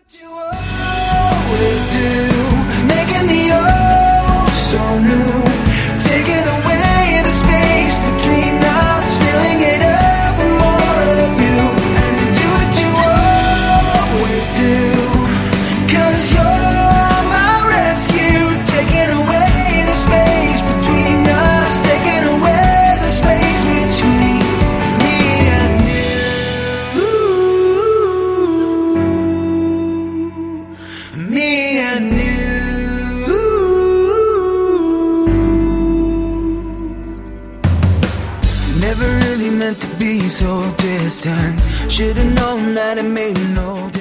You always do, making the old so new, taking away the space between us, filling it up with more of you. Do what you always do, 'cause you're my rescue, taking away the space between us, taking away the space between me and you. Me and you. Never really meant to be so distant. Should've known that it made no difference.